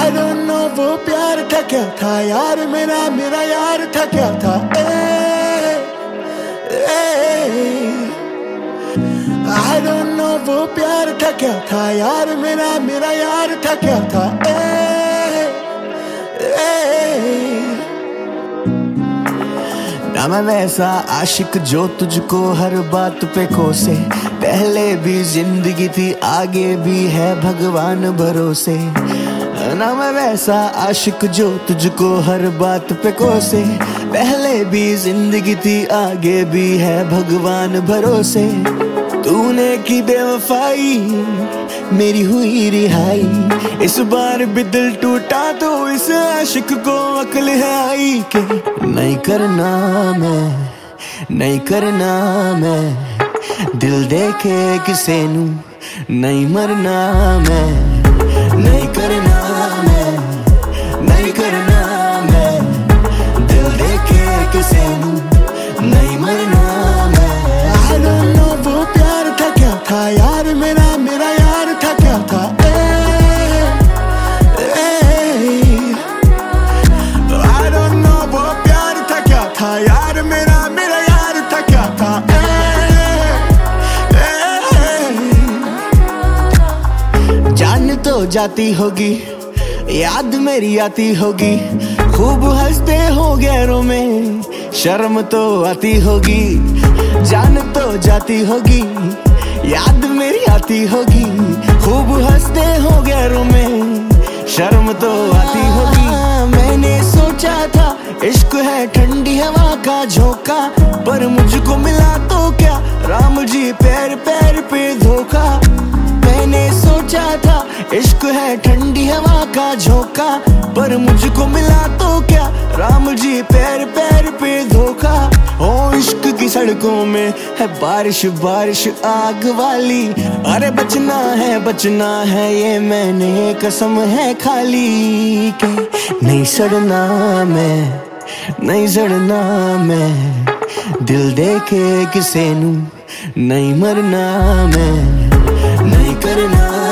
I don't know वो प्यार था क्या था यार, मेरा मेरा यार था क्या था। I don't know वो प्यार था क्या था यार, मेरा मेरा यार था क्या था। ना मैं वैसा आशिक जो तुझको हर बात पे कोसे, पहले भी जिंदगी थी आगे भी है भगवान भरोसे। ना मैं वैसा आशिक जो तुझको हर बात पे कोसे, पहले भी जिंदगी थी आगे भी है भगवान भरोसे। तूने की बेवफाई मेरी हुई रिहाई, इस बार भी दिल टूटा तो इस आशिक को अक्ल है आई के नहीं करना मैं, नहीं करना मैं, दिल देके किसे नू नहीं मरना मैं, नहीं करना मैं, नहीं करना मैं, दिल देके किसे नू नहीं मरना मैं। I don't know वो प्यार था क्या था यार, मेरा मेरा यार था क्या था। I don't know वो प्यार था क्या था यार, मेरा मेरा यार था क्या था। जान तो जाती होगी, याद मेरी आती होगी, खूब हंसते हो गैरों में शर्म तो आती होगी। जान तो जाती होगी, याद मेरी आती होगी, खूब हंसते हो गैरों में शर्म तो आती होगी। मैंने सोचा था इश्क है ठंडी हवा का झोंका, पर मुझको मिला तो क्या राम जी पैर पैर पे धोखा। मैंने सोचा था इश्क है ठंडी हवा का झोंका, पर मुझको मिला तो क्या राम जी पैर पैर पे धोखा। ओ इश्क की सड़कों में है बारिश बारिश आग वाली, अरे बचना है ये मैंने कसम है खाली के नहीं सड़ना मैं, नहीं सड़ना मैं, दिल देके किसे नू नहीं मरना मैं, नहीं करना